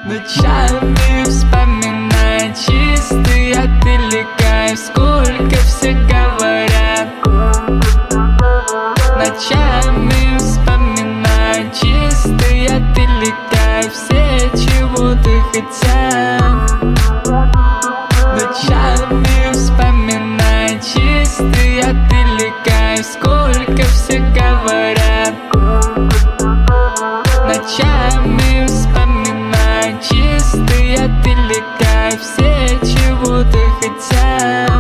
Ночами вспоминая чистый отели кайф, сколько все говорят. Ночами вспоминая чистый отели кайф, все чего-то хотят. Ночами вспоминая чистый отели кайф, сколько все говорят. Ночами вспоминая чистый отели кайф, все чего-то хотят.